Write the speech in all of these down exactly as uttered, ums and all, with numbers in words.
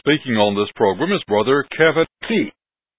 speaking on this program is Brother Kevin T.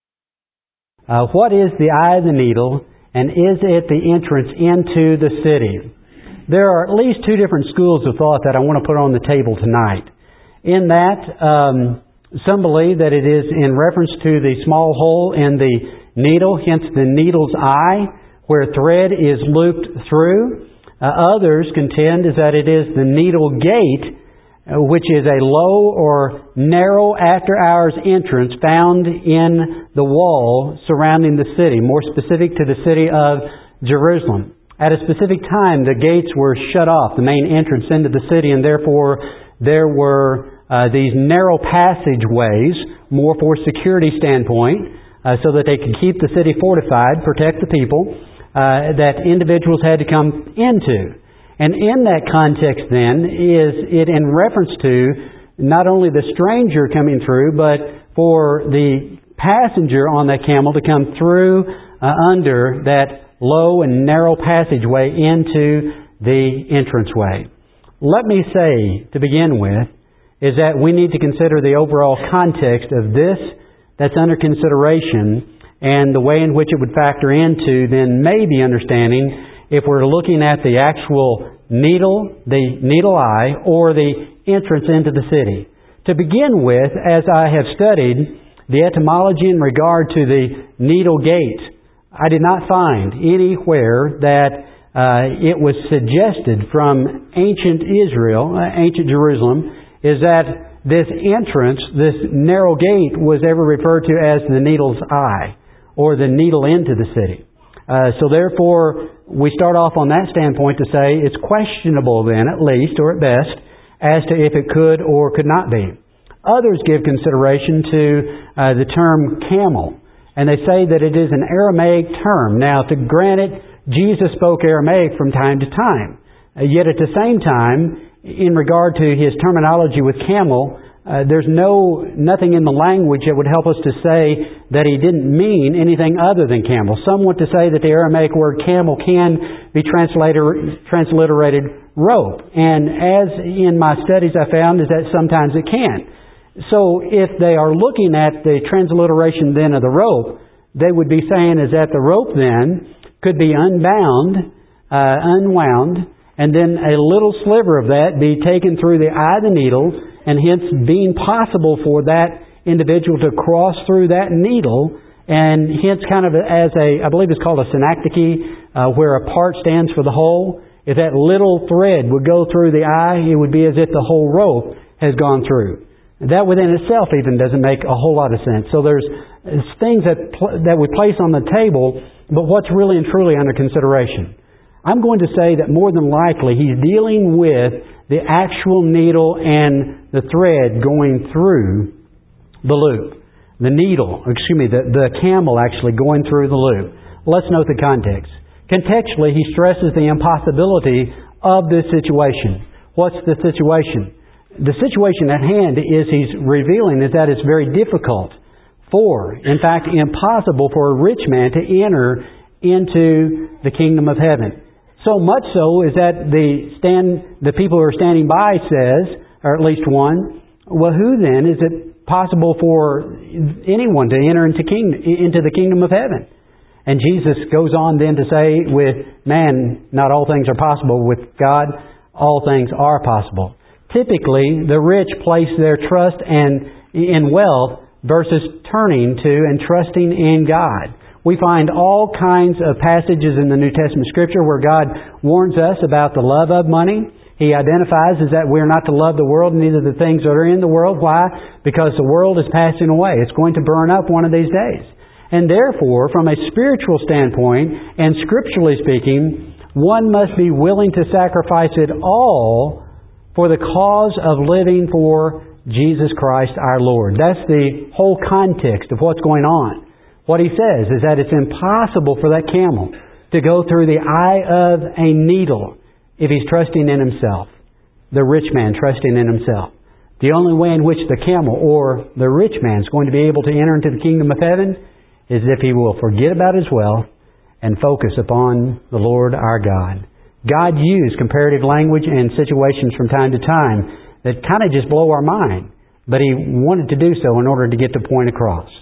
Uh, what is the eye of the needle, and is it the entrance into the city? There are at least two different schools of thought that I want to put on the table tonight. In that, um, some believe that it is in reference to the small hole in the needle, hence the needle's eye, where thread is looped through. Uh, others contend is that it is the needle gate, uh, which is a low or narrow after-hours entrance found in the wall surrounding the city, more specific to the city of Jerusalem. At a specific time, the gates were shut off, the main entrance into the city, and therefore there were uh, these narrow passageways, more for security standpoint, uh, so that they could keep the city fortified, protect the people, uh, that individuals had to come into. And in that context then, is it in reference to not only the stranger coming through, but for the passenger on that camel to come through uh, under that low and narrow passageway into the entranceway. Let me say, to begin with, is that we need to consider the overall context of this that's under consideration and the way in which it would factor into then maybe understanding if we're looking at the actual needle, the needle eye, or the entrance into the city. To begin with, as I have studied the etymology in regard to the needle gate, I did not find anywhere that uh, it was suggested from ancient Israel, uh, ancient Jerusalem, is that this entrance, this narrow gate, was ever referred to as the needle's eye, or the needle into the city. Uh, so therefore, we start off on that standpoint to say it's questionable then, at least, or at best, as to if it could or could not be. Others give consideration to uh, the term camel. And they say that it is an Aramaic term. Now, to grant it, Jesus spoke Aramaic from time to time. Uh, yet at the same time, in regard to his terminology with camel, uh, there's no nothing in the language that would help us to say that he didn't mean anything other than camel. Some want to say that the Aramaic word camel can be translated, transliterated rope. And as in my studies I found is that sometimes it can. So if they are looking at the transliteration then of the rope, they would be saying is that the rope then could be unbound, uh, unwound, and then a little sliver of that be taken through the eye of the needle, and hence being possible for that individual to cross through that needle, and hence kind of as a, I believe it's called a synecdoche, uh, where a part stands for the whole. If that little thread would go through the eye, it would be as if the whole rope has gone through. That within itself even doesn't make a whole lot of sense. So there's things that that we place on the table, but what's really and truly under consideration? I'm going to say that more than likely he's dealing with the actual needle and the thread going through the loop. The needle, excuse me, the, the camel actually going through the loop. Let's note the context. Contextually, he stresses the impossibility of this situation. What's the situation? The situation at hand is he's revealing is that it's very difficult for, in fact, impossible for a rich man to enter into the kingdom of heaven. So much so is that the stand, the people who are standing by says, or at least one, well, who then is it possible for anyone to enter into, kingdom, into the kingdom of heaven? And Jesus goes on then to say, with man, not all things are possible. With God, all things are possible. Typically, the rich place their trust and in wealth versus turning to and trusting in God. We find all kinds of passages in the New Testament Scripture where God warns us about the love of money. He identifies as that we're not to love the world, neither the things that are in the world. Why? Because the world is passing away. It's going to burn up one of these days. And therefore, from a spiritual standpoint, and scripturally speaking, one must be willing to sacrifice it all for the cause of living for Jesus Christ our Lord. That's the whole context of what's going on. What he says is that it's impossible for that camel to go through the eye of a needle if he's trusting in himself. The rich man trusting in himself. The only way in which the camel or the rich man is going to be able to enter into the kingdom of heaven is if he will forget about his wealth and focus upon the Lord our God. God used comparative language and situations from time to time that kind of just blow our mind. but he wanted to do so in order to get the point across.